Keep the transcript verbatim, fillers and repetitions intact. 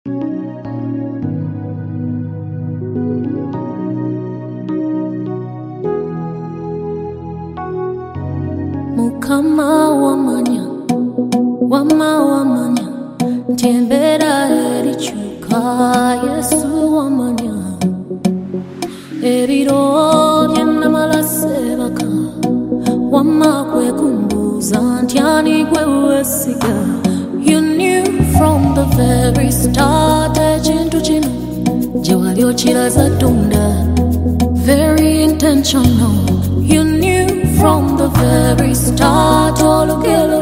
Mukama wamanya, wama wamanya, ntembera erichuka Yesu wamanya. Ebiro byenamala sebaka, wama kwekumbuza ntyani gwe wesiga. You knew from the very start ekintu kino gye wali okiraza tunda. Very intentional. You knew from the very start, all together.